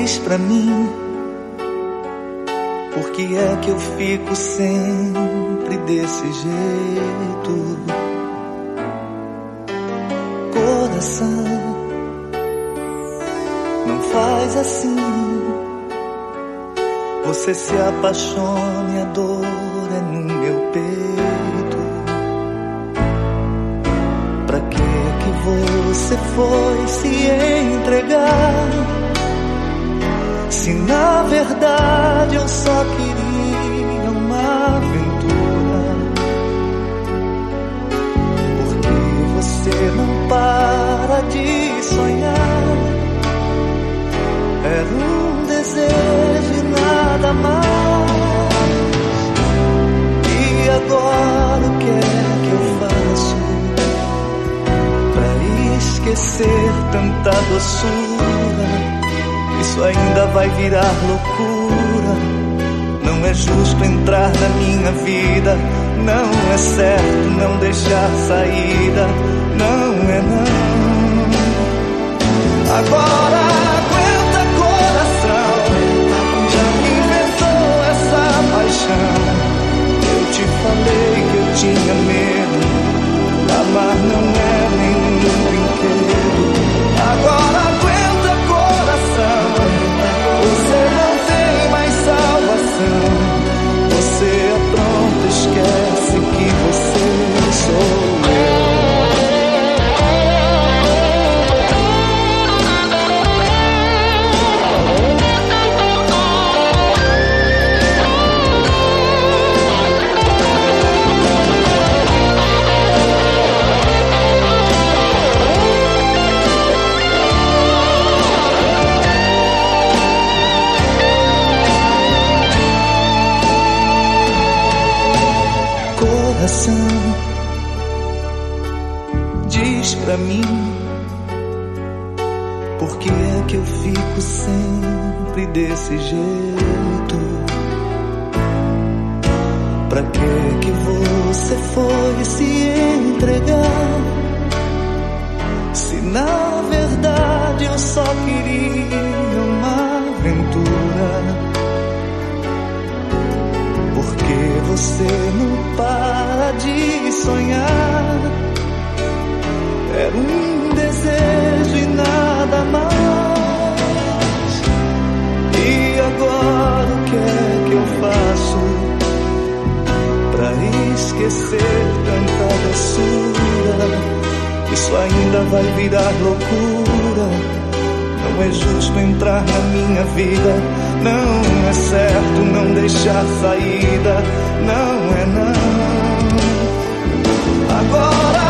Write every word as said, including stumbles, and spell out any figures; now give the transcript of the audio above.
Diz pra mim, por que é que eu fico sempre desse jeito? Coração, não faz assim. Você se apaixona e a dor é no meu peito. Pra que que você foi se entregar, se na verdade eu só queria uma aventura? Porque você não para de sonhar. Era um desejo e nada mais. E agora o que é que eu faço pra esquecer tanta doçura? Isso ainda vai virar loucura. Não é justo entrar na minha vida. Não é certo não deixar saída. Não é não. Agora aguenta, coração. Já inventou essa paixão. Eu te falei que eu tinha medo. Amar não é nenhum brinquedo. Agora aguenta, coração. Você não tem mais salvação. Você apronta, esquece que você sou eu. Coração, diz pra mim, por que é que eu fico sempre desse jeito? Pra que que você foi se entregar, se na verdade eu só queria uma aventura? Porque você não para de sonhar. Era um desejo e nada mais. E agora o que é que eu faço pra esquecer tanta doçura? Isso ainda vai virar loucura. Não é justo entrar na minha vida. Não é certo não deixar saída. Não é não. Agora